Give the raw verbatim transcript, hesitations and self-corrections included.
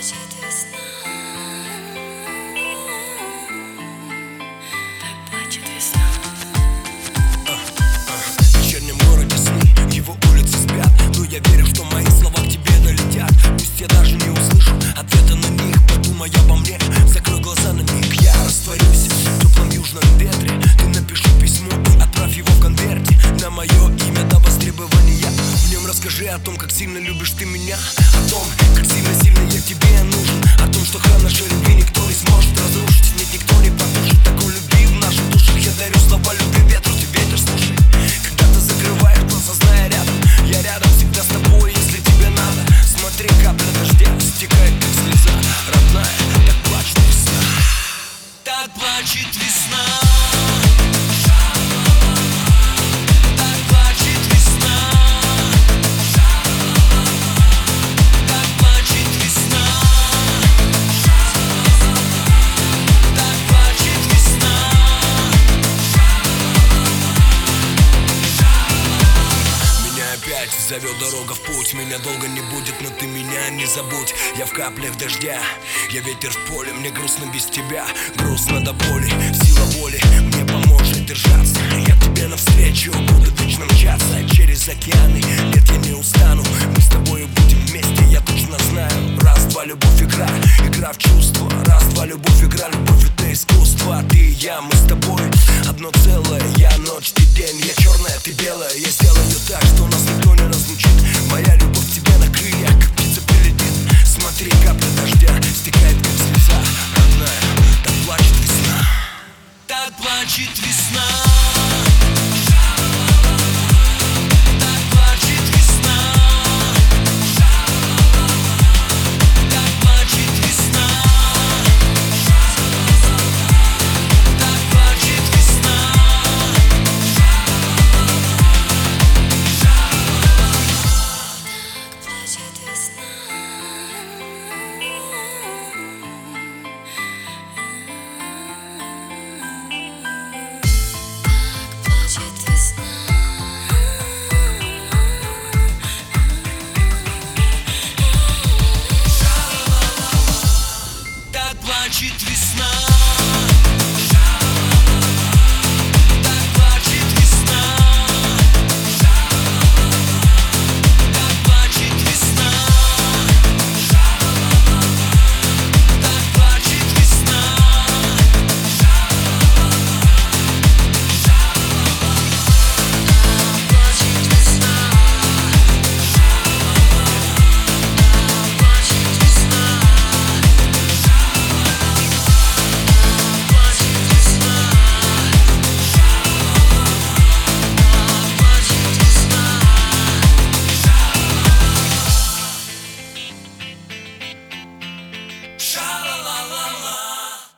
плачет весна, так плачет весна. В вечернем городе сны, его улицы спят, но я верю, что мои слова к тебе долетят. Пусть я даже не услышу ответа на них, подумай обо мне, закрой глаза на миг. Я растворюсь в теплом южном ветре. Ты напиши письмо и отправь его в конверте на мое имя до востребования. В нем расскажи о том, как сильно любишь ты меня, о том, как сильно-сильно я тебе нужен, о том, что храм нашей любви никто не сможет разрушить. Нет, никто не потушит такой любви в наших душах. Я дарю слова любви ветру, ты ветер слушай. Когда ты закрываешь глаза, зная рядом, я рядом всегда с тобой, если тебе надо. Смотри, капля дождя стекает, как слеза. Родная, так плачет весна, так плачет весна. Зовет дорога в путь, меня долго не будет, но ты меня не забудь. Я в каплях дождя, я ветер в поле, мне грустно без тебя, грустно до боли. Сила воли мне поможет держаться, я тебе навстречу буду вечно мчаться через океаны. Нет, я не устану, мы с тобой будем вместе.